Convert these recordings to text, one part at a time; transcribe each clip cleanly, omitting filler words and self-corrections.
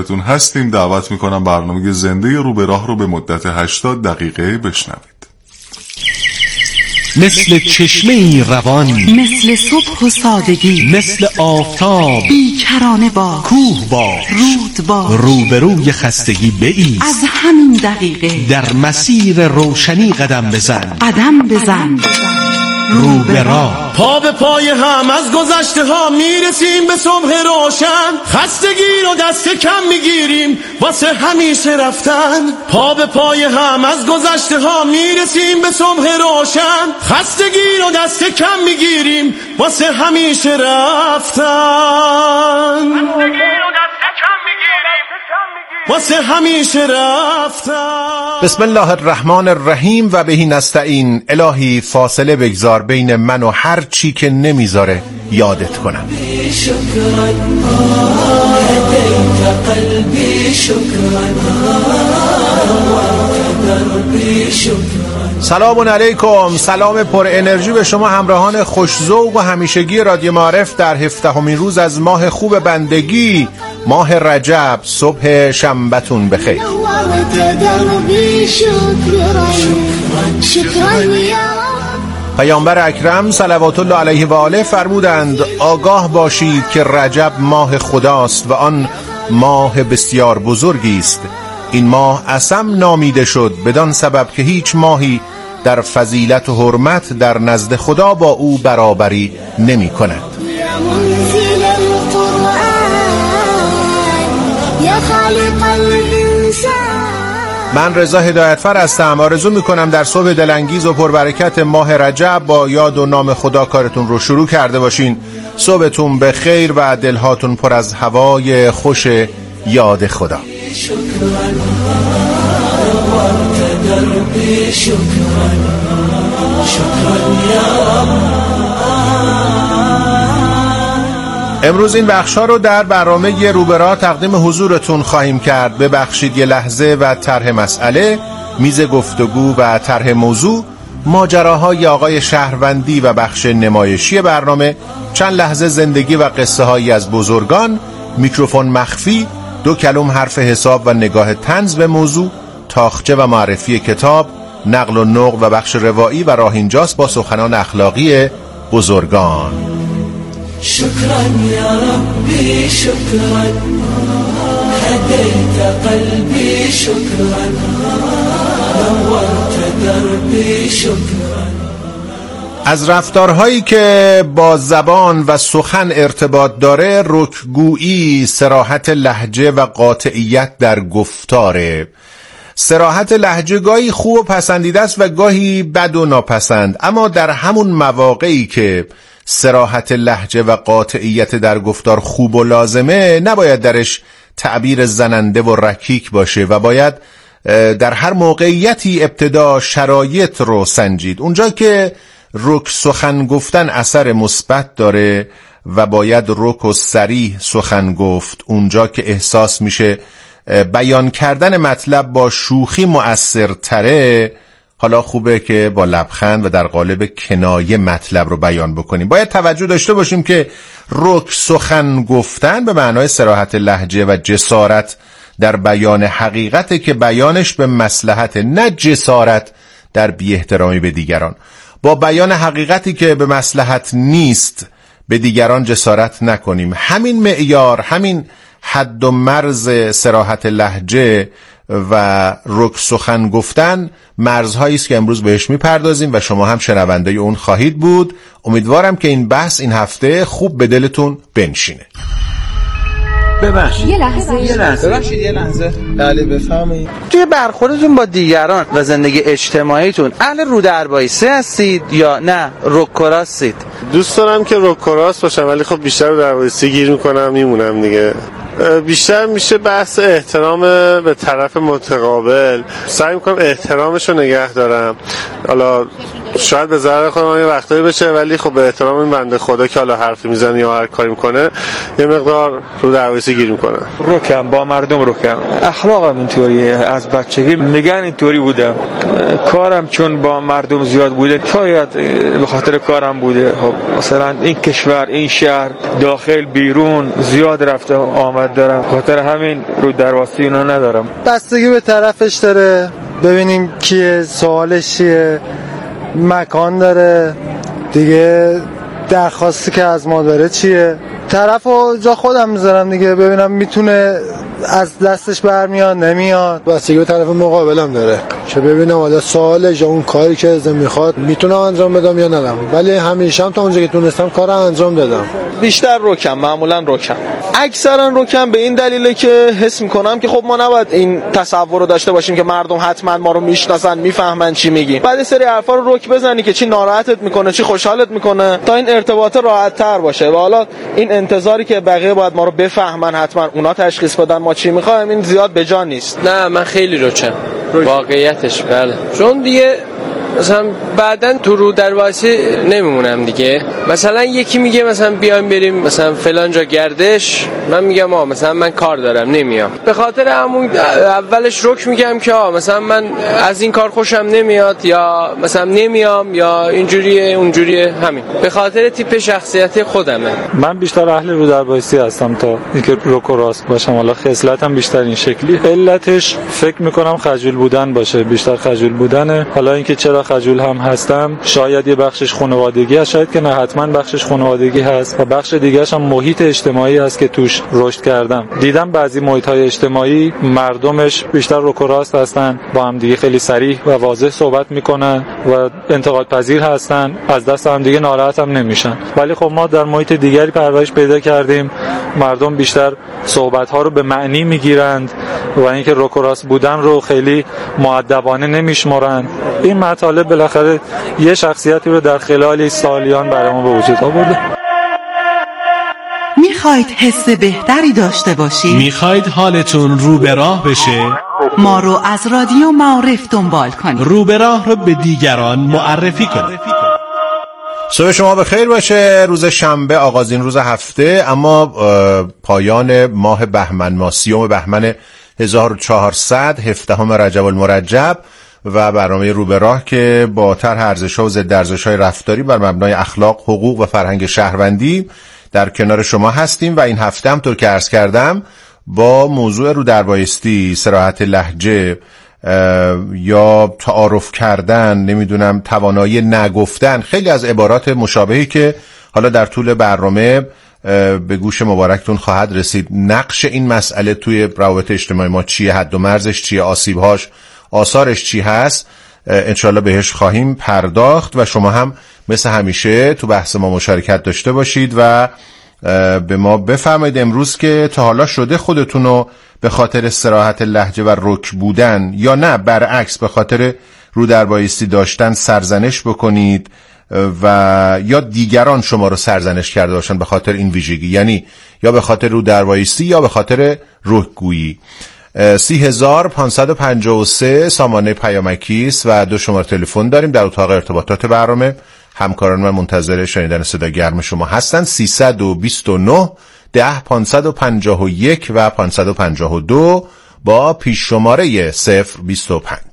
هستیم. دعوت میکنم برنامه زنده رو به راه رو به مدت 80 دقیقه بشنوید. مثل چشمه‌ای روان، مثل صبح و سادگی، مثل آفتاب بیکرانه با کوه باش، رود با روبروی خستگی بایست، از همین دقیقه در مسیر روشنی قدم بزن، قدم بزن رو به راه. پا به پای هم از گذشته ها میرسیم به صبح روشن، خستگی رو دست کم میگیریم واسه همیشه رفتن. پا به پای هم از گذشته ها میرسیم به صبح روشن، خستگی رو دست کم میگیریم واسه همیشه رفتن. واسه همیشه رفتن. بسم الله الرحمن الرحیم و بهی نستعین. الهی فاصله بگذار بین من و هر چی که نمیذاره یادت کنم. سلام علیکم، سلام پر انرژی به شما همراهان خوش‌ذوق و همیشگی رادیو معارف در 17مین روز از ماه خوب بندگی، ماه رجب. صبح شنبه‌تون بخیر. پیامبر اکرم صلوات الله علیه و آله فرمودند آگاه باشید که رجب ماه خداست و آن ماه بسیار بزرگی است. این ماه اسم نامیده شد بدان سبب که هیچ ماهی در فضیلت و حرمت در نزد خدا با او برابری نمی کند. من رضا هدایتفر هستم. آرزو میکنم در صبح دلانگیز و پربرکت ماه رجب با یاد و نام خدا کارتون رو شروع کرده باشین. صبحتون به خیر و دلهاتون پر از هوای خوش یاد خدا. امروز این بخش‌ها رو در برنامه روبرا تقدیم حضورتون خواهیم کرد. ببخشید یه لحظه و طرح مسئله، میز گفتگو و طرح موضوع، ماجراهای آقای شهروندی و بخش نمایشی برنامه، چند لحظه زندگی و قصه هایی از بزرگان، میکروفون مخفی، 2 کلم حرف حساب و نگاه طنز به موضوع، تاخچه و معرفی کتاب، نقل و نقل و بخش روایی و راه اینجاست با سخنان اخلاقی بزرگان. شكرا يا ربي شكرا هديت قلبي شكرا نورت دربي شكرا. از رفتارهایی که با زبان و سخن ارتباط داره رکگویی، صراحت لهجه و قاطعیت در گفتاره. صراحت لهجه گاهی خوب و پسندیده است و گاهی بد و ناپسند، اما در همون مواقعی که صراحت لهجه و قاطعیت در گفتار خوب و لازمه، نباید درش تعبیر زننده و رکیک باشه و باید در هر موقعیتی ابتدا شرایط رو سنجید. اونجا که رک سخن گفتن اثر مثبت داره و باید رک و صریح سخن گفت، اونجا که احساس میشه بیان کردن مطلب با شوخی مؤثرتره، حالا خوبه که با لبخند و در قالب کنایه مطلب رو بیان بکنیم. باید توجه داشته باشیم که رک سخن گفتن به معنای صراحت لهجه و جسارت در بیان حقیقته که بیانش به مصلحت، نه جسارت در بی احترامی به دیگران. با بیان حقیقتی که به مصلحت نیست به دیگران جسارت نکنیم. همین معیار، همین حد و مرز صراحت لهجه و رک سخن گفتن مرزهایی است که امروز بهش میپردازیم و شما هم شنونده اون خواهید بود. امیدوارم که این بحث این هفته خوب به دلتون بنشینه. ببخشید یه لحظه بله بفهمید. توی برخوردتون با دیگران و زندگی اجتماعیتون اهل رو در بایسته هستید یا نه رک هستید؟ دوست دارم که رک باشم، ولی خب بیشتر رو در بایسته گیر میکنم، میمونم دیگه. بیشتر میشه بحث احترام به طرف متقابل، سعی میکنم احترامش رو نگه دارم. حالا شاید به ضرر خودم یه وقتایی بشه، ولی خب به احترام این بنده خدا که حالا حرفی میزنه یا هر کاری میکنه یه مقدار رو دروایسی گیر میکنه. روکم با مردم روکم، اخلاقم اینطوریه، از بچگی میگن اینطوری بودم. کارم چون با مردم زیاد بوده، شاید به خاطر کارم بوده. خب مثلا این کشور، این شهر، داخل بیرون زیاد رفته آمد دارم، خاطر همین رو درواسی اینا ندارم. بستگی به طرفش داره، ببینیم کیه، سوالش چیه، مکان داره دیگه، درخواستی که از ما داره چیه. طرفو جا خودم میذارم دیگه، ببینم میتونه از دستش برمیاد نمیاد. بستگی به طرف مقابلم داره که ببینم حالا سوالش یا اون کاری که ازم میخواد میتونم انجام بدم یا ندم، ولی همیشه هم تا اونجا که تونستم کارو انجام دادم. بیشتر روکم، معمولا روکم، اکثرا روکم به این دلیله که حس میکنم که خب ما نباید این تصور رو داشته باشیم که مردم حتما ما رو میشناسن میفهمن چی میگیم. بعد سری حرفا رو رک بزنی که چی ناراحتت میکنه چی خوشحالت میکنه تا این ارتباط راحت تر باشه. و حالا این انتظاری که بقیه باید ما رو بفهمن حتما اونا تشخیص بدن ما چی میخوایم، این زیاد به جا نیست. نه من خیلی روکم واقعیتش. بله چون دیگه مثلا بعدن تو رو درواسی نمیمونم دیگه. مثلا یکی میگه مثلا بیایم بریم مثلا فلان جا گردش، من میگم مثلا من کار دارم نمیام. به خاطر همون اولش رک میگم که مثلا من از این کار خوشم نمیاد یا مثلا نمیام یا اینجوریه اونجوریه. همین به خاطر تیپ شخصیتی خودمه. من بیشتر اهل رو درواسی هستم تا اینکه رک و راست باشم. حالا خصلتم بیشتر این شکلی. علتش فکر میکنم خجول بودن باشه، بیشتر خجول بودنه. حالا اینکه چرا خجول هم هستم، شاید یه بخشش خانوادگی هست، شاید که نه حتما بخشش خانوادگی هست و بخش دیگه‌ش هم محیط اجتماعی هست که توش رشد کردم. دیدم بعضی محیط‌های اجتماعی مردمش بیشتر رک و راست هستن، با هم دیگه خیلی صریح و واضح صحبت میکنن و انتقاد پذیر هستن، از دست هم دیگه ناراحت هم نمیشن. ولی خب ما در محیط دیگری پرورش پیدا کردیم، مردم بیشتر صحبت‌ها رو به معنی میگیرند و اینکه رک و راست بودن رو خیلی مؤدبانه نمیشمرن. این مطالب بالاخره یه شخصیتی رو در خلال سالیان برای ما به وجود آورده. میخواید حس بهتری داشته باشید؟ میخواید حالتون رو به راه بشه؟ ما رو از رادیو معارف دنبال کنید. رو به راه رو به دیگران معرفی کنید. صبح شما بخیر باشه. روز شنبه آغازین روز هفته، اما پایان ماه بهمن، ماه 30 بهمن 1400 17 رجب المرجب و برنامه رو به راه که با طرح ارزش‌ها و ضد ارزش‌های رفتاری بر مبنای اخلاق، حقوق و فرهنگ شهروندی در کنار شما هستیم. و این هفته هم طور که عرض کردم با موضوع رو در بایستی، صراحت لهجه یا تعارف کردن، نمیدونم توانایی نگفتن، خیلی از عبارات مشابهی که حالا در طول برنامه به گوش مبارکتون خواهد رسید. نقش این مسئله توی روابط اجتماعی ما چیه، حد و مرزش چیه، آسیبهاش، آثارش چی هست، انشالله بهش خواهیم پرداخت و شما هم مثل همیشه تو بحث ما مشارکت داشته باشید و به ما بفرمایید امروز که تا حالا شده خودتونو به خاطر صراحت لهجه و رک بودن یا نه برعکس به خاطر رو در بایستی داشتن سرزنش بکنید و یا دیگران شما رو سرزنش کرده باشن به خاطر این ویژگی، یعنی یا به خاطر رو در بایستی یا به خاطر رکگویی. 30553 سامانه پیامکی است و 2 شماره تلفن داریم در اتاق ارتباطات برنامه. همکاران من منتظر شنیدن صدا گرم شما هستن. 329 10 551 و 552 با پیش شماره 025.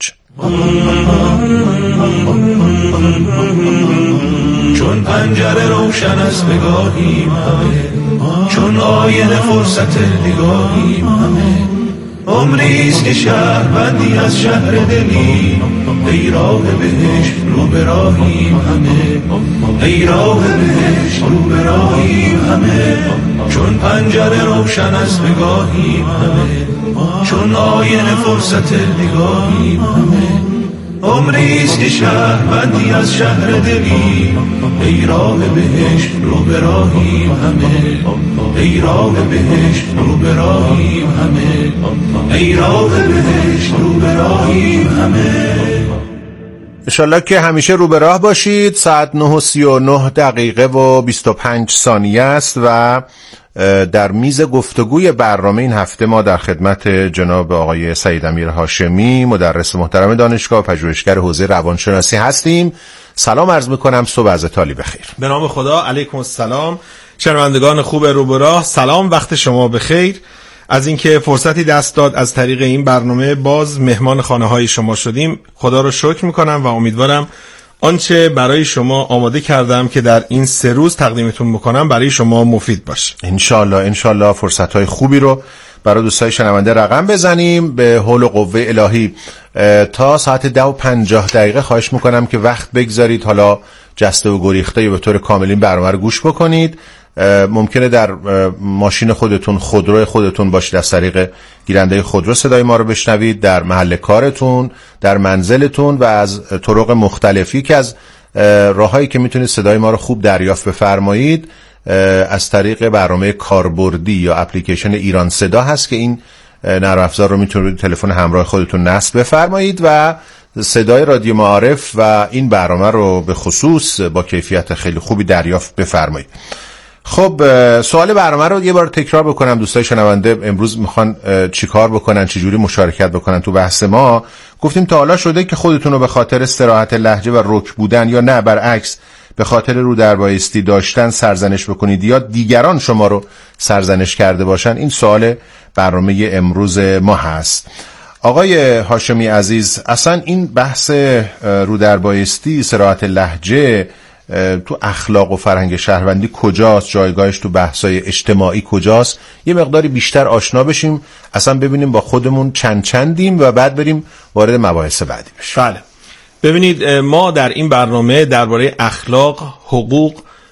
چون پنجره روشن است بگاهیم همه، چون آینه فرصت نگاهیم همه، عمریست که شهروندی از شهر دلیم، ای راه بهشت رو به راهیم همه، ای راه بهشت رو به راهیم همه، چون پنجره روشن است بگاهیم همه، چون آینه فرصت نگاهیم همه، عمریست که شهروندی از شهر دلیم، ای راه بهشت رو به راهیم همه، ای راه بهشت رو به راهیم همه، ای راه بهشت رو به راهیم همه. انشالله که همیشه رو به راه باشید. ساعت 9:39 و 25 ثانیه است و در میز گفتگوی برنامه این هفته ما در خدمت جناب آقای سعید امیر هاشمی، مدرس محترم دانشگاه و پژوهشگر حوزه روانشناسی هستیم. سلام عرض میکنم، صبح از تالی بخیر. به نام خدا، علیکم السلام. شنوندگان خوب رو به راه، سلام، وقت شما بخیر. از اینکه فرصتی دست داد از طریق این برنامه باز مهمان خانه های شما شدیم، خدا رو شکر میکنم و امیدوارم آنچه برای شما آماده کردم که در این 3 روز تقدیمتون بکنم برای شما مفید باشه. انشالله فرصت‌های خوبی رو برای دوستای شنونده رقم بزنیم. به حول و قوه الهی تا ساعت 10:50 خواهش میکنم که وقت بگذارید، حالا جسته و گریخته یا به طور کامل این برنامه رو گوش بکنید. ممکنه در ماشین خودتون، خودرو خودتون باشید، از طریق گیرنده خودرو صدای ما رو بشنوید، در محل کارتون، در منزلتون و از طرق مختلفی که از راهایی که میتونید صدای ما رو خوب دریافت بفرمایید از طریق برنامه کاربردی یا اپلیکیشن ایران صدا هست که این نرم افزار رو میتونید تلفن همراه خودتون نصب بفرمایید و صدای رادیو معارف و این برنامه رو به خصوص با کیفیت خیلی خوبی دریافت بفرمایید. خب سوال برنامه رو یه بار تکرار بکنم. دوستای شنونده امروز میخوان چیکار بکنن، چجوری مشارکت بکنن تو بحث ما. گفتیم تا حالا شده که خودتون رو به خاطر استراحت لهجه و رک بودن یا نه برعکس به خاطر رو در بایستی داشتن سرزنش بکنید یا دیگران شما رو سرزنش کرده باشن؟ این سوال برنامه امروز ما هست. آقای هاشمی عزیز، اصلا این بحث رو در بایستی، استراحت لهجه تو اخلاق و فرهنگ شهروندی کجاست؟ جایگاهش تو بحث‌های اجتماعی کجاست؟ یه مقداری بیشتر آشنا بشیم، اصلا ببینیم با خودمون چندیم و بعد بریم وارد مباحث بعدی بشیم. بله، ببینید ما در این برنامه درباره اخلاق، حقوق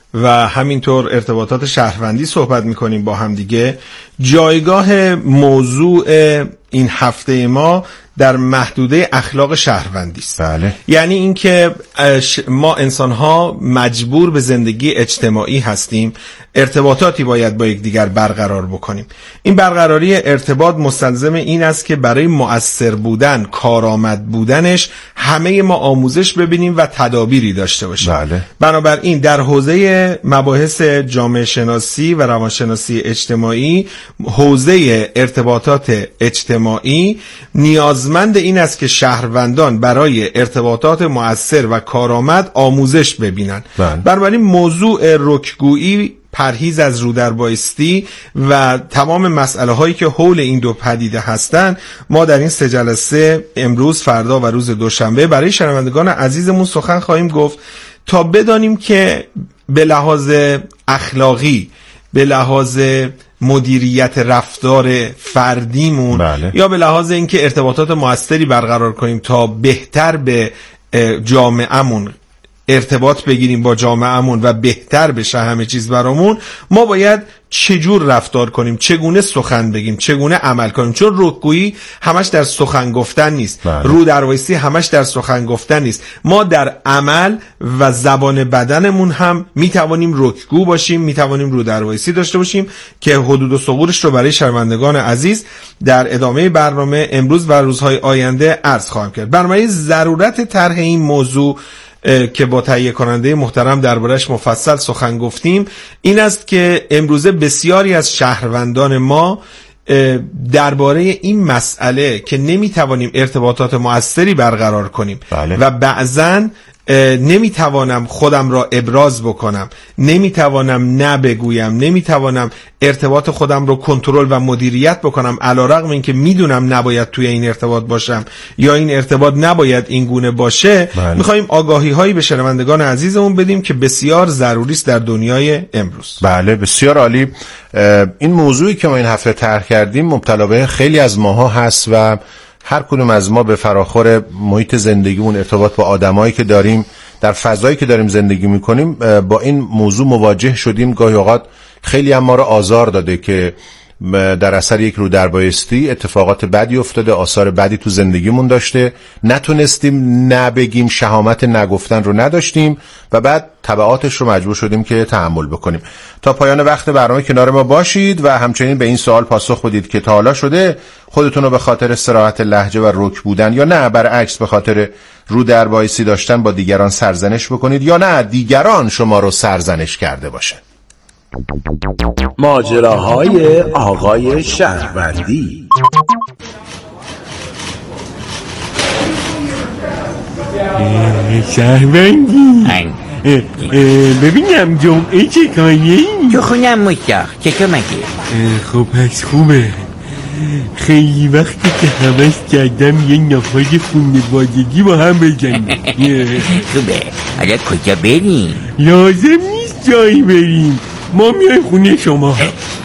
و همینطور ارتباطات شهروندی صحبت میکنیم با هم دیگه. جایگاه موضوع این هفته ما در محدوده اخلاق شهروندی است. بله. یعنی اینکه ما انسان‌ها مجبور به زندگی اجتماعی هستیم، ارتباطاتی باید با یکدیگر برقرار بکنیم. این برقراری ارتباط مستلزم این است که برای مؤثر بودن، کارآمد بودنش همه ما آموزش ببینیم و تدابیری داشته باشیم. بله. بنابراین در حوزه مباحث جامعه شناسی و روانشناسی اجتماعی، حوزه ارتباطات اجتماعی نیازمند این است که شهروندان برای ارتباطات مؤثر و کارآمد آموزش ببینن. بنابراین موضوع رکگویی، پرهیز از رو در بایستی و تمام مسئله هایی که حول این دو پدیده هستن، ما در این 3 جلسه امروز، فردا و روز دوشنبه برای شنوندگان عزیزمون سخن خواهیم گفت تا بدانیم که به لحاظ اخلاقی، به لحاظ مدیریت رفتار فردیمون، بله. یا به لحاظ اینکه ارتباطات مؤثری برقرار کنیم تا بهتر به جامعهمون ارتباط بگیریم با جامعهمون و بهتر بشه همه چیز برامون، ما باید چجور رفتار کنیم، چگونه سخن بگیم، چگونه عمل کنیم. چون رکگویی همش در سخن گفتن نیست. بله. رو در بایستی همش در سخن گفتن نیست. ما در عمل و زبان بدنمون هم میتوانیم رکگو باشیم، میتوانیم رو در بایستی داشته باشیم که حدود و ثغورش رو برای شنوندگان عزیز در ادامه برنامه امروز و روزهای آینده عرض خواهم کرد. بنابراین ضرورت طرح این موضوع که با تهیه کننده محترم دربارش مفصل سخن گفتیم این است که امروزه بسیاری از شهروندان ما درباره این مسئله که نمیتوانیم ارتباطات مؤثری برقرار کنیم، بله. و بعضن نمیتوانم خودم را ابراز بکنم، نمیتوانم نبگویم، نمیتوانم ارتباط خودم رو کنترل و مدیریت بکنم، علیرغم اینکه میدونم نباید توی این ارتباط باشم یا این ارتباط نباید این گونه باشه. بله. میخوایم آگاهی هایی به شنوندگان عزیزمون بدیم که بسیار ضروری است در دنیای امروز. بله، بسیار عالی. این موضوعی که ما این هفته طرح کردیم مبتلا به خیلی از ماها هست و هر کدوم از ما به فراخور محیط زندگیمون، ارتباط با آدمایی که داریم، در فضایی که داریم زندگی میکنیم با این موضوع مواجه شدیم. گاهی اوقات خیلی هم ما رو آزار داده که در اثر یک رو در بایستی اتفاقات بدی افتاده، آثار بدی تو زندگیمون داشته، نتونستیم نبگیم، شهامت نگفتن رو نداشتیم و بعد تبعاتش رو مجبور شدیم که تحمل بکنیم. تا پایان وقت برنامه کنار ما باشید و همچنین به این سوال پاسخ بدید که تا حالا شده خودتون رو به خاطر استراحت لهجه و رک بودن یا نه برعکس به خاطر رو در بایستی داشتن با دیگران سرزنش بکنید یا نه دیگران شما رو سرزنش کرده باشن؟ ماجراهای آقای شهروندی. شهروندی ببینم جمعه چه کاریه؟ تو خونم مشتاق چطور مگه؟ خب پس خوبه. خیلی وقتی که همش کردم یه نفای خونوادگی با هم بزنیم. خوبه. حالا کجا بریم؟ لازم نیست جایی بریم، ما میایم خونه شما.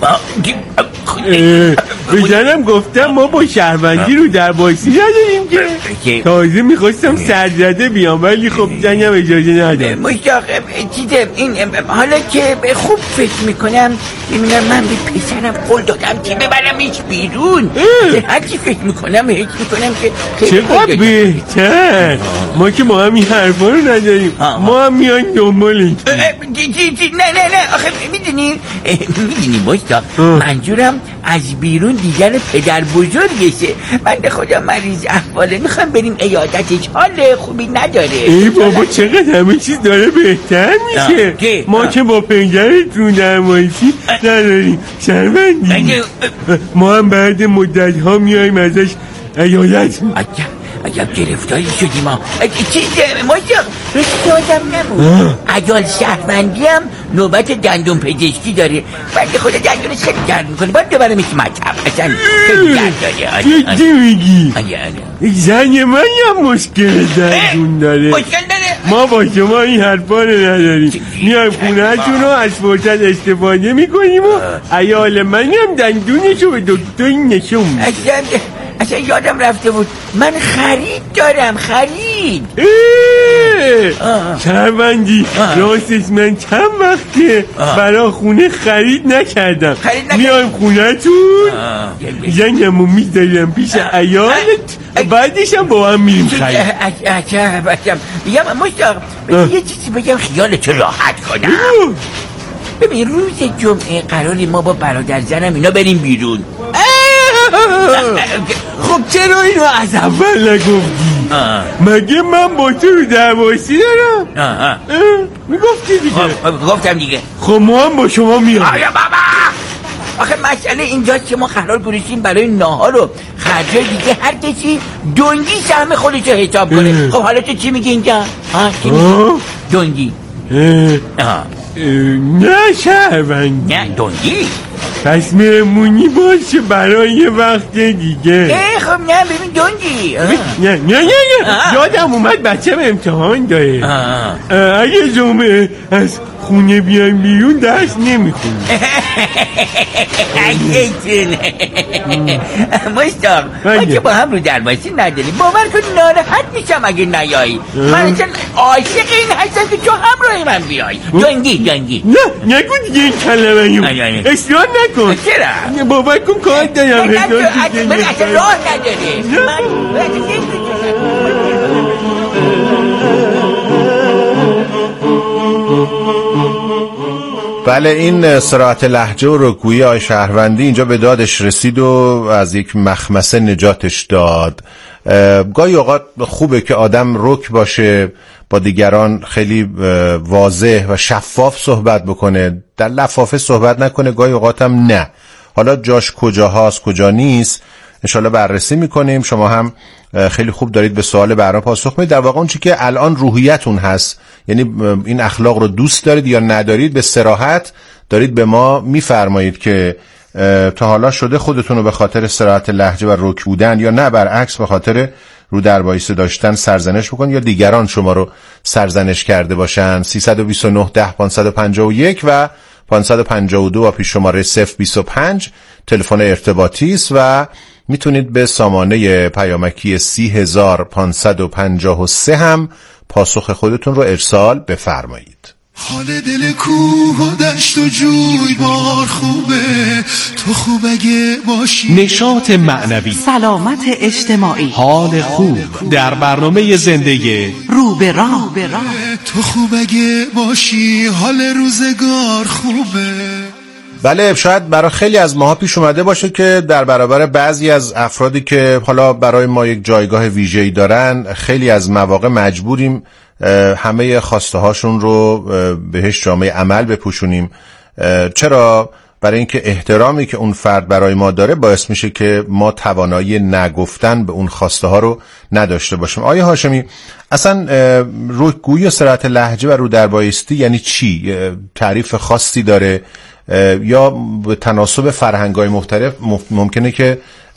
بزنم گفتم ما با شهروندی رو در بایسی نداریم که تازه میخواستم سرزده بیام ولی خب زنم اجازه ندارم. مشتاق چیزه این حالا که خوب فکر میکنم میبینم من به پسرم قول دادم که ببرمش بیرون. هرچی فکر میکنم که چقدر بهتر. ما که ما هم این حرفا رو نداریم، ما هم میایم دنبالش. نه آخه میدونی مشتاق منظورم از بیرون دیگر پدر بزرگشه. بنده خدا مریض احواله، میخوام بریم عیادتش، حال خوبی نداره. ای بابا چقدر همه چیز داره بهتر میشه. ما که با پنجرتون درمایشی نداریم شهروندی. ما هم بعد مدت ها میایم ازش عیادت. عجب گرفتاری شدیم ما. چیزه مشتاق رشد آدم نمون. عجال شهروندی هم نوبت دندون پزشکی داره. بنده خدا دندونش خیلی درد میکنه، باید ببرمش مطب. اصلا خیلی درد داره. چی میگی؟ زن من هم مشکل دندون داره. مشکل داره؟ ما با شما این حرفا رو نداریم. میایم خونه‌تون رو از فرصت استفاده میکنیم و عیال من هم دندونشو به دکتر نشون میده. اصلا یادم رفته بود من خرید دارم. خرید شهروندی راستش من چند وقته برای خونه خرید نکردم. میایم خونه تون زنگمو میذارم پیش عیالت، بعدش هم با هم میریم خرید. بگم مشتاق یه چیزی بگم خیالتو راحت کنم. ببین روز جمعه قراری ما با برادر زنم اینا بریم بیرون. خب چرا اینو از اول نگفتی؟ مگه من با تو رو درواسی دارم؟ میگفتی دیگه. گفتم دیگه. خب ما هم با شما میام. آیا بابا آخه مسئله اینجاست که ما قرار گذاشتیم برای ناهار و خرجای دیگه هر کسی دنگی سهم خودش رو حساب کنه. خب حالا تو چی میگی اینجا؟ چی میگی؟ دنگی. نه شهروندی. نه دنگی. پس مهمونی باشه برای یه وقت دیگه. خب نه ببین دنگی. نه یادم اومد بچه به امتحان داره. اگه جمعه از خونه بیایم بیرون درس نمیخونیم. مشتاق ما که با هم رو درباسی نداریم، باور کن ناراحت میشم اگه نیایی. من اصلا عاشق این هستم که تو همراه من بیایی. دنگی. نه نگو دیگه این کلمه اصلاح نکن. چرا؟ باور کن کار دارم. اصلا راه نداره. بله این صراحت لهجه و رکگویی آقای شهروندی اینجا به دادش رسید و از یک مخمسه نجاتش داد. گاهی اوقات خوبه که آدم رک باشه، با دیگران خیلی واضح و شفاف صحبت بکنه، در لفافه صحبت نکنه. گاهی اوقات هم نه. حالا جاش کجا هاست کجا نیست انشالله بررسی میکنیم. شما هم خیلی خوب دارید به سوال برنامه پاسخ میدید. در واقع اون چی که الان روحیتون هست، یعنی این اخلاق رو دوست دارید یا ندارید، به صراحت دارید به ما میفرمایید که تا حالا شده خودتون رو به خاطر صراحت لهجه و رک بودن یا نه برعکس به خاطر رو در بایسته داشتن سرزنش بکن یا دیگران شما رو سرزنش کرده باشن. 329 10 551 و 552 و پیش شماره 025 تلفن ارتباطی است و میتونید به سامانه پیامکی 30553 هم پاسخ خودتون رو ارسال بفرمایید. حال دل کوه و دشت و جوی بار خوبه، تو خوب اگه باشی. نشاط معنوی، سلامت اجتماعی، حال خوب در برنامه زندگی رو به راه. تو خوب اگه باشی حال روزگار خوبه. بله شاید برای خیلی از ماها پیش اومده باشه که در برابر بعضی از افرادی که حالا برای ما یک جایگاه ویژه‌ای دارن خیلی از مواقع مجبوریم همه خواسته هاشون رو بهش جامعه عمل بپوشونیم. چرا؟ برای اینکه احترامی که اون فرد برای ما داره باعث میشه که ما توانایی نگفتن به اون خواسته ها رو نداشته باشیم. آیا هاشمی اصلا روگویی و صراحت لهجه و رو در بایستی یعنی چی؟ تعریف خاصی داره یا به تناسب فرهنگ‌های مختلف ممکنه که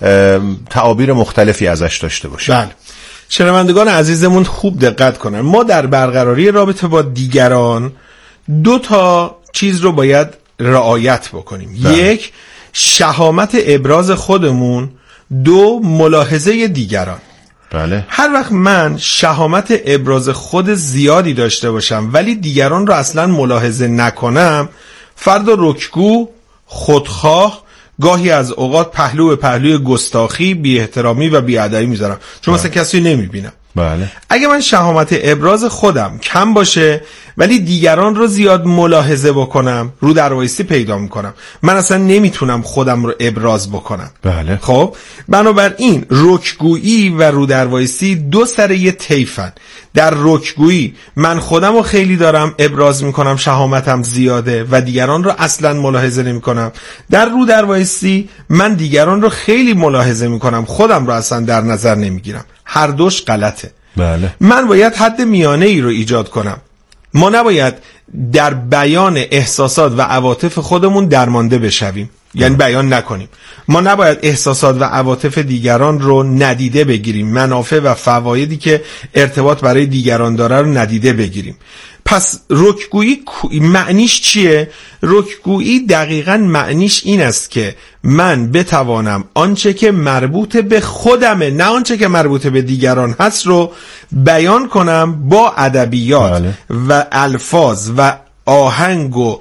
تعابیر مختلفی ازش داشته باشه؟ بله. شنوندگان عزیزمون خوب دقت کنن. ما در برقراری رابطه با دیگران 2 تا چیز رو باید رعایت بکنیم. بله. 1 شهامت ابراز خودمون، 2 ملاحظه دیگران. بله. هر وقت من شهامت ابراز خود زیادی داشته باشم ولی دیگران رو اصلا ملاحظه نکنم، فرد رکگو، خودخواه، گاهی از اوقات پهلو به پهلوی گستاخی، بی احترامی و بی ادبی میذارم چون مثلا کسی نمیبینم. بله. اگه من شهامت ابراز خودم کم باشه ولی دیگران رو زیاد ملاحظه بکنم، رو در بایستی پیدا میکنم. من اصلا نمیتونم خودم رو ابراز بکنم. بله. خب بنابراین رکگویی و رو در بایستی 2 سر یه طیفن. در رکگویی من خودم رو خیلی دارم ابراز میکنم، شهامتم زیاده و دیگران رو اصلا ملاحظه نمیکنم. در رو در بایستی من دیگران رو خیلی ملاحظه میکنم، خودم رو اصلا در نظر نمیگیرم. هر دوش غلطه. بله. من باید حد میانه ای رو ایجاد کنم. ما نباید در بیان احساسات و عواطف خودمون درمانده بشویم، یعنی بیان نکنیم. ما نباید احساسات و عواطف دیگران رو ندیده بگیریم، منافع و فوایدی که ارتباط برای دیگران داره رو ندیده بگیریم. پس رکگویی معنیش چیه؟ رکگویی دقیقاً معنیش این است که من بتوانم آنچه که مربوط به خودمه نه آنچه که مربوط به دیگران هست رو بیان کنم با ادبیات. بله. و الفاظ و آهنگ و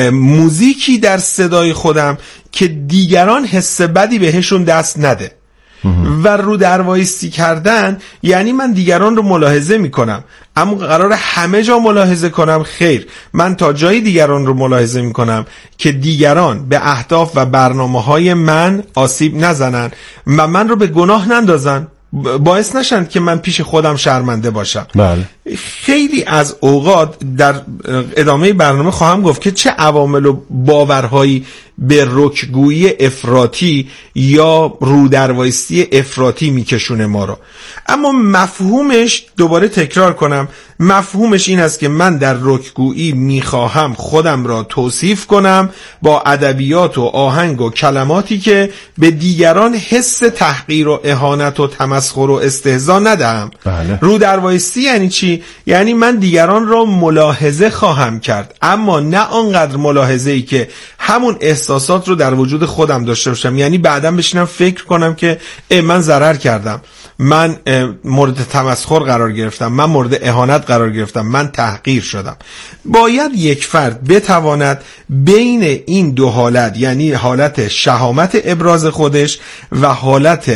موزیکی در صدای خودم که دیگران حس بدی بهشون دست نده. و رو در وایستی کردن یعنی من دیگران رو ملاحظه میکنم، اما قرار همه جا ملاحظه کنم؟ خیر، من تا جایی دیگران رو ملاحظه میکنم که دیگران به اهداف و برنامه‌های من آسیب نزنن و من رو به گناه نندازن، باعث نشن که من پیش خودم شرمنده باشم. بله. خیلی از اوقات در ادامه برنامه خواهم گفت که چه عوامل و باورهایی به رکگویی افراطی یا رودروایستی افراطی میکشونه ما رو. اما مفهومش، دوباره تکرار کنم، مفهومش این است که من در رکگویی میخواهم خودم را توصیف کنم با ادبیات و آهنگ و کلماتی که به دیگران حس تحقیر و اهانت و تمسخر و استهزا ندهم. بله. رودروایستی یعنی چی؟ یعنی من دیگران را ملاحظه خواهم کرد، اما نه آنقدر ملاحظه‌ای که همون احساسات رو در وجود خودم داشته باشم. یعنی بعداً بشینم فکر کنم که من ضرر کردم، من مورد تمسخر قرار گرفتم، من مورد اهانت قرار گرفتم، من تحقیر شدم. باید یک فرد بتواند بین این 2 حالت، یعنی حالت شهامت ابراز خودش و حالت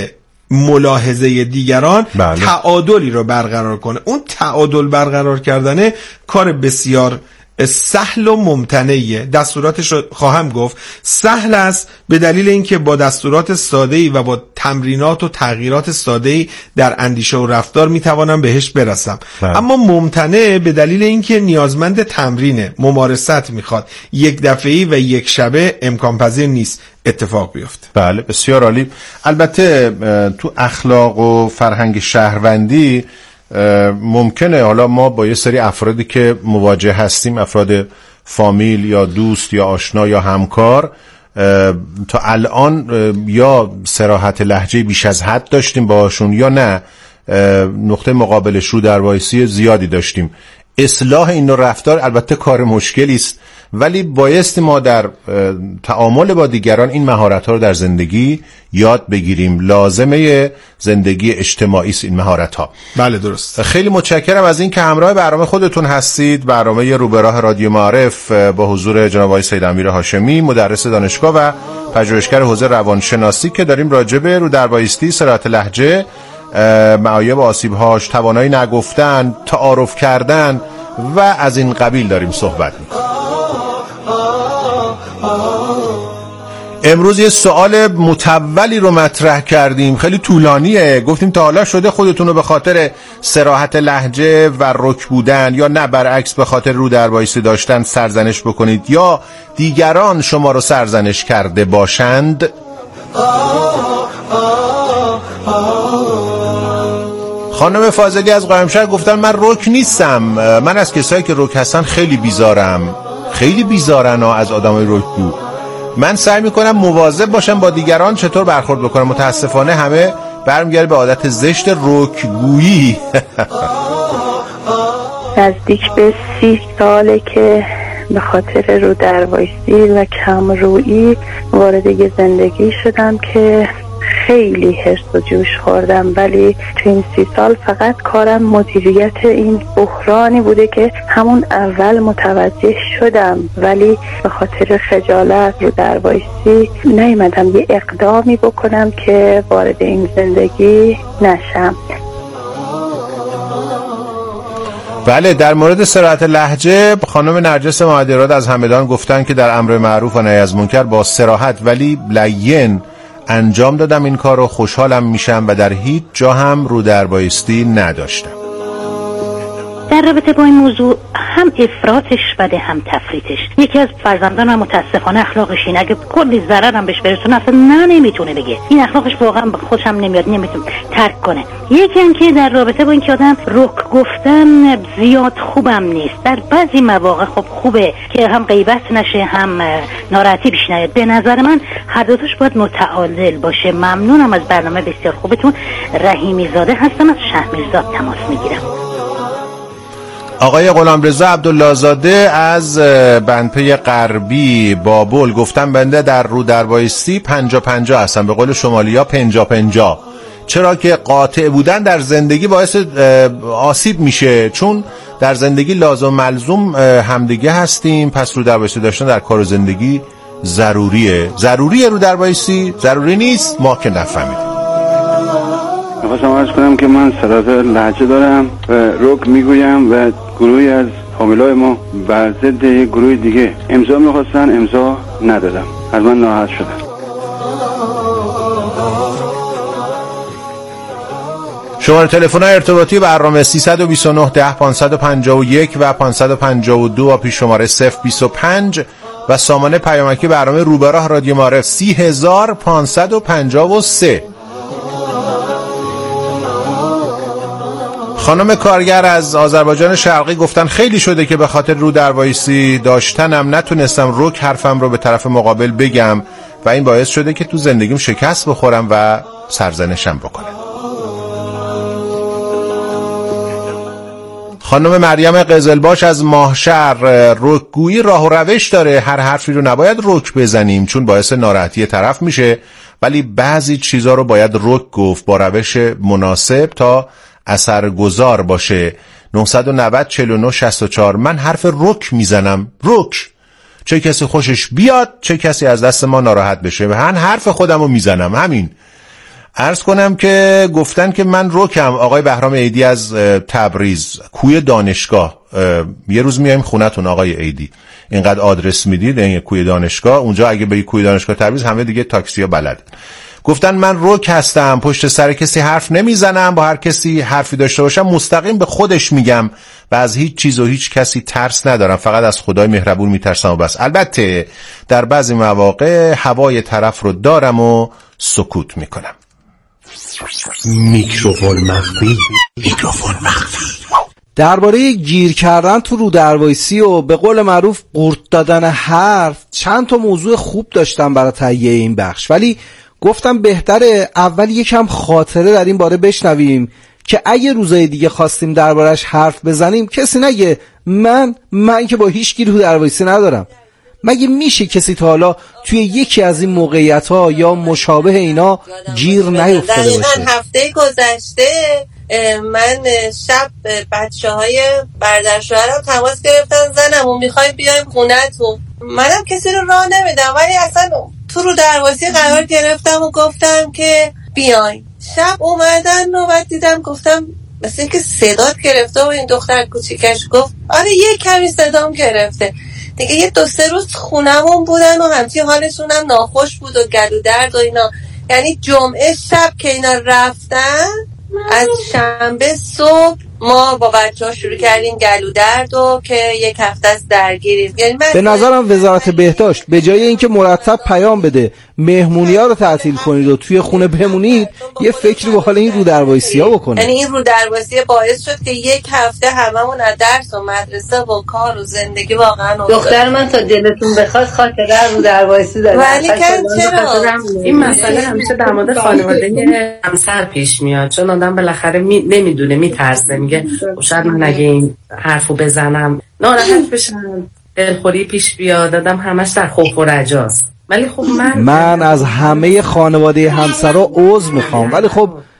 ملاحظه دیگران، بله. تعادلی رو برقرار کنه. اون تعادل برقرار کردنه کار بسیار سهل و ممتنعیه. دستوراتش رو خواهم گفت. سهل است به دلیل اینکه با دستورات ساده‌ای و با تمرینات و تغییرات ساده‌ای در اندیشه و رفتار میتوانم بهش برسم. اما ممتنع به دلیل اینکه نیازمند تمرینه، ممارست میخواد، یک دفعه‌ای و یک شبه امکان پذیر نیست اتفاق بیفته. بله، بسیار عالی. البته تو اخلاق و فرهنگ شهروندی ممکنه حالا ما با یه سری افرادی که مواجه هستیم، افراد فامیل یا دوست یا آشنا یا همکار، تا الان یا صراحت لهجه بیش از حد داشتیم باشون یا نه نقطه مقابلش رو در وایسی زیادی داشتیم. اصلاح این نوع رفتار البته کار مشکلی است، ولی بایستی ما در تعامل با دیگران این مهارت‌ها رو در زندگی یاد بگیریم. لازمه زندگی اجتماعی است این مهارت‌ها. بله درست. خیلی متشکرم از این که همراه برنامه خودتون هستید. برنامه رو به راه رادیو معارف با حضور جناب آقای سید امیر هاشمی، مدرس دانشگاه و پژوهشگر حوزه روانشناسی، که داریم راجع به رو در بایستی، صراحت لهجه، معایب آسیب‌هاش، توانایی نگفتن، تعارف کردن و از این قبیل داریم صحبت می‌کنیم. امروز یه سوال متولی رو مطرح کردیم، خیلی طولانیه. گفتیم تا حالا شده خودتون رو به خاطر صراحت لهجه و رک بودن یا نه برعکس به خاطر رو در وایسی داشتن سرزنش بکنید یا دیگران شما رو سرزنش کرده باشند؟ خانم فاضلی از قائمشهر گفتن من رک نیستم، من از کسایی که رک هستن خیلی بیزارم. خیلی بیزارن از آدمای رکگو. من سعی میکنم مواظب باشم با دیگران چطور برخورد بکنم. متاسفانه همه برمیگرده به عادت زشت رکگویی. نزدیک به 30 ساله که به خاطر رو در وایسی و کم رویی وارد یه زندگی شدم که خیلی حرص و جوش خوردم، ولی تو این 30 سال فقط کارم مدیریت این بحرانی بوده که همون اول متوجه شدم، ولی به خاطر خجالت رو در وایسی نیومدم یه اقدامی بکنم که وارد این زندگی نشم. بله، در مورد صراحت لهجه خانم نرجس مهدیراد از همدان گفتن که در امر معروف و نهی از منکر با صراحت ولی لین انجام دادم این کار رو، خوشحالم میشم و در هیچ جا هم رو در بایستی نداشتم. در رابطه با این موضوع هم افراطش بده هم تفریطش. یکی از فرزندانم متاسفانه اخلاقش اینه، اگه کلی ضرر هم بهش برسونه اصلا نمیتونه بگه. این اخلاقش واقعا به خوشم نمیاد، نمیتونه ترک کنه. یکی هم که در رابطه با این که آدم رک گفتن زیاد خوبم نیست. در بعضی مواقع خب خوبه که هم غیبت نشه هم ناراحتی پیش نیاد. به نظر من هر دو تاش باید متعادل باشه. ممنونم از برنامه بسیار خوبتون. رحیمی زاده هستم از شهرمیرزاد تماس میگیرم. آقای غلامرضا عبدالله زاده از بندپی غربی بابل گفتن بنده در رو در وایسی 50-50 هستم، به قول شمالیا 50-50. چرا که قاطع بودن در زندگی باعث آسیب میشه، چون در زندگی لازم ملزوم همدیگه هستیم، پس رو در وایسی داشتن در کار زندگی ضروریه رو در وایسی؟ ضروری نیست، ما که نفهمیدیم. میخواستم عرض کنم که من صراحت لهجه دارم و رک میگویم و گروهی از فامیلای ما بر ضد یک گروه دیگه امضا میخواستن، امضا ندادم، از من ناراحت شدن. شماره تلفن ارتباطی برنامه 329 10 551 و 552 و پیش شماره 025 و سامانه پیامکی برنامه رو به راه رادیو معارف 30553. خانم کارگر از آذربایجان شرقی گفتن خیلی شده که به خاطر رو در وایسی داشتنم نتونستم رک حرفم رو به طرف مقابل بگم و این باعث شده که تو زندگیم شکست بخورم و سرزنشم بکنم. خانم مریم قزلباش از ماهشهر رکگویی راه و روش داره، هر حرفی رو نباید رک بزنیم چون باعث ناراحتی طرف میشه، ولی بعضی چیزا رو باید رک گفت با روش مناسب تا اثرگذار باشه. 990 49 64. من حرف رک میزنم، رک، چه کسی خوشش بیاد چه کسی از دست ما ناراحت بشه، من حرف خودم رو میزنم. همین. عرض کنم که گفتن که من رکم. آقای بهرام عیدی از تبریز، کوی دانشگاه، یه روز میایم خونتون آقای عیدی، اینقدر آدرس میدید این کوی دانشگاه، اونجا اگه بگی کوی دانشگاه تبریز همه دیگه تاکسی‌ها بلد. گفتن من رک هستم، پشت سر کسی حرف نمیزنم، با هر کسی حرفی داشته باشم مستقیم به خودش میگم و از هیچ چیز و هیچ کسی ترس ندارم، فقط از خدای مهربون میترسم و بس. البته در بعضی مواقع هوای طرف رو دارم و سکوت میکنم. میکروفون مخفی. درباره گیر کردن تو رو دروایسی و به قول معروف قورت دادن حرف چند تا موضوع خوب داشتم برای تهیه این بخش، ولی گفتم بهتره اول یکم خاطره در این باره بشنویم که اگه روزای دیگه خواستیم دربارش حرف بزنیم کسی نگه من که با هیچ کی رو دروایسی ندارم. مگه میشه کسی تا حالا توی یکی از این موقعیت‌ها یا مشابه اینا گیر نیفتاده باشه؟ دقیقاً هفته گذشته من شب بچه‌های برادر شوهرم تماس گرفتن، زنمون می‌خوایم بیایم خونه‌تون. منم کسی رو راه نمیدم، ولی اصلا تو رو درواسی قرار گرفتم و گفتم که بیاین. شب اومدن و بعد دیدم، گفتم مثل اینکه صدات گرفته و این دختر کوچیکش گفت آره یه کمی صدام گرفته. دیگه یه 2-3 روز خونمون بودن و همچین حالشون هم ناخوش بود و گلو درد و اینا. یعنی جمعه شب که اینا رفتن، از شنبه صبح ما با بچه‌ها شروع کردیم گلو درد و که یک هفته است درگیریم. یعنی به نظرم وزارت بهداشت به جای اینکه مرتب پیام بده مهمونی‌ها رو تعطیل کنید و توی خونه بمونید، یه فکری به حال این رودربایسی‌ها بکنه. یعنی این رودربایسی باعث شد که یک هفته هممون از درس و مدرسه و کار و زندگی واقعا دختر من تا دلتون بخواد خاطره رودربایسی داره. ولی چرا این مسئله همیشه در مورد خانواده همسر پیش میاد، چون آدم بالاخره نمیدونه، میترسه، میگه شاید من اگه این حرفو بزنم ناراحت بشن، دلخوری پیش بیاد، آدم همش در خوف و رجاست. ولی خب من از همه خانواده همسرا عذر میخوام، ولی خب